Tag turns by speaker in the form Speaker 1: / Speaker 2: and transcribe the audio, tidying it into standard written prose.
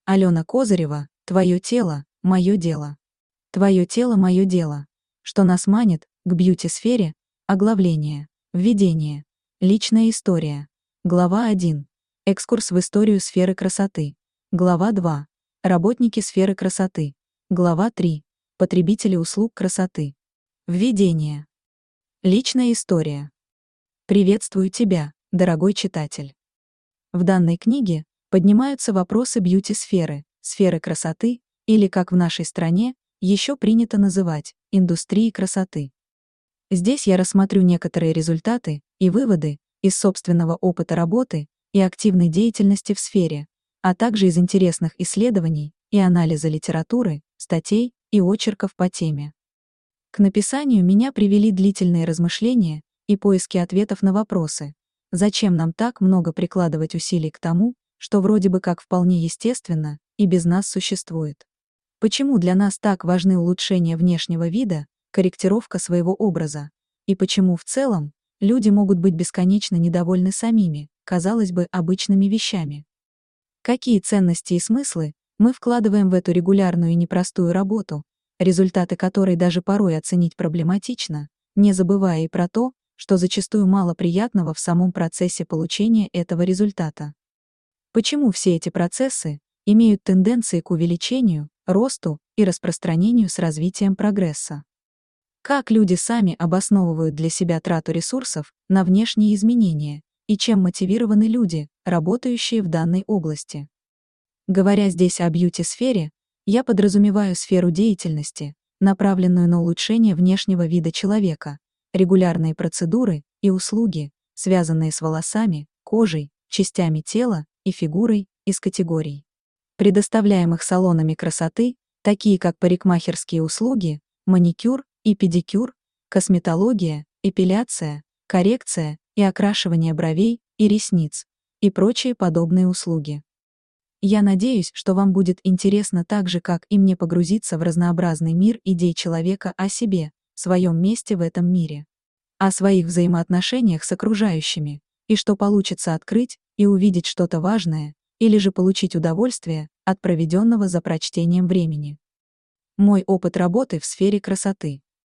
Speaker 1: Алена Козырева, «Твое тело, мое дело». Твое тело, мое дело. Что нас манит к бьюти-сфере? Оглавление. Введение. Личная история. Глава 1. Экскурс в историю сферы красоты. Глава 2. Работники сферы красоты. Глава 3. Потребители услуг красоты. Введение. Личная история. Приветствую тебя, дорогой читатель. В данной книге поднимаются вопросы бьюти-сферы, сферы красоты, или, как в нашей стране, еще принято называть, индустрии красоты. Здесь я рассмотрю некоторые результаты и выводы из собственного опыта работы и активной деятельности в сфере, а также из интересных исследований и анализа литературы, статей и очерков по теме. К написанию меня привели длительные размышления и поиски ответов на вопросы: зачем нам так много прикладывать усилий к тому, что вроде бы как вполне естественно и без нас существует? Почему для нас так важны улучшения внешнего вида, корректировка своего образа? И почему в целом люди могут быть бесконечно недовольны самими, казалось бы, обычными вещами? Какие ценности и смыслы мы вкладываем в эту регулярную и непростую работу, результаты которой даже порой оценить проблематично, не забывая и про то, что зачастую мало приятного в самом процессе получения этого результата? Почему все эти процессы имеют тенденции к увеличению, росту и распространению с развитием прогресса? Как люди сами обосновывают для себя трату ресурсов на внешние изменения, и чем мотивированы люди, работающие в данной области? Говоря здесь о бьюти-сфере, я подразумеваю сферу деятельности, направленную на улучшение внешнего вида человека, регулярные процедуры и услуги, связанные с волосами, кожей, частями тела и фигурой из категорий, предоставляемых салонами красоты, такие как парикмахерские услуги, маникюр и педикюр, косметология, эпиляция, коррекция и окрашивание бровей и ресниц, и прочие подобные услуги. Я надеюсь, что вам будет интересно так же, как и мне, погрузиться в разнообразный мир идей человека о себе, своем месте в этом мире, о своих взаимоотношениях с окружающими, и что получится открыть и увидеть что-то важное, или же получить удовольствие от проведенного за прочтением времени. Мой опыт работы в сфере красоты.